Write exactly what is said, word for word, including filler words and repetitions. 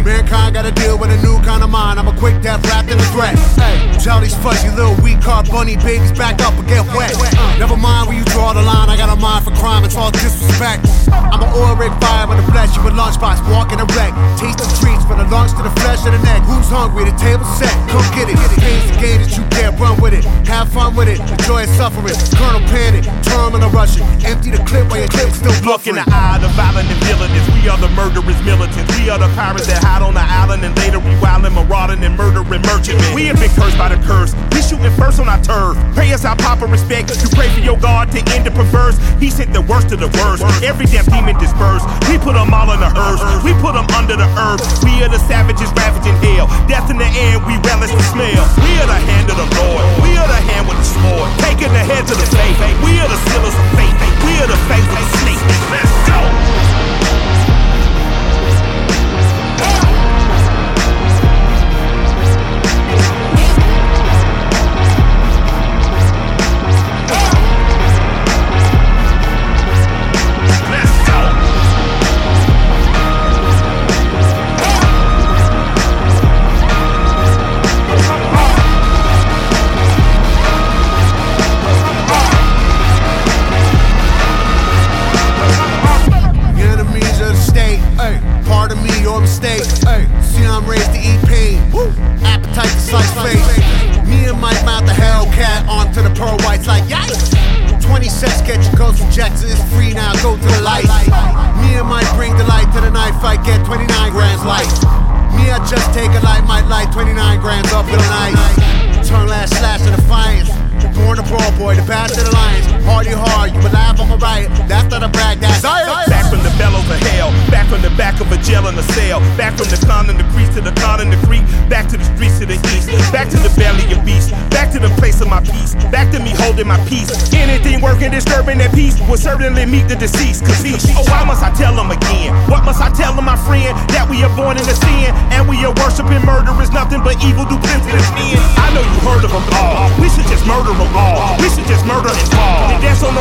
Mankind gotta deal with a new kind of mind. I'm a quick death wrapped in a threat. Hey, tell these fuzzy little weak car bunny babies back up and get wet. Uh, never mind where you draw the line. I got a mind for crime, it's all disrespect. I'm an oil rig fire when to bless you with lunchbox, walking a wreck. Taste the treats from the lungs to the flesh of the neck. Who's hungry? The table's set. Come get it. Game's the game that you get. Run with it. Have fun with it. Enjoy suffering. Colonel Panic. Terminal Russian. Empty the clip while your clip's still Look in buffering. the eye of the violent and villainous. We are the murderous militants. We are the pirates that hide on the island and later rewilding, marauding, and murdering merchantmen. We have been cursed by the curse. We shooting first on our turf. Pray us our proper respect. You pray for your God to end the perverse. He sent the worst of the worst. Every damn demon dispersed. We put them all in the hearse. We put them under the earth. We are the savages ravaging hell. Death in the end, we relish the smell. We are the hand of the Lord. We are the hand with the sword. Taking the head to the faith. We are the sealers of faith. We are the faith of the snake. Let's go! Appetite to slice face. Me and Mike mount the Hellcat onto the pearl whites like yikes. twenty cents get your ghost rejected. It's free now, go to the light. Me and Mike bring the light to the knife fight. Get twenty-nine grams light. Me, I just take a light, might light twenty-nine grams up in the night. Turn last slash of defiance. Born a brawl boy, the bastard of the lions. Hardy hard, you will laugh on my riot. That's not a brag, that's science. Back from the bellows of hell. Back from the back of a jail in a cell. Back from the con and the crease to the con and the creek. Back to the streets of the east. Back to the belly of beast. Back to the place of my peace. Back to me holding my peace. Anything working, disturbing that peace will certainly meet the deceased. Cause he, oh, why must I tell him again? What must I tell him, my friend? That we are born in the sin. And we are worshiping murder is nothing but evil duplicity and sin. I know you heard of them all. We should just murder them all. We should just murder and fall. And that's on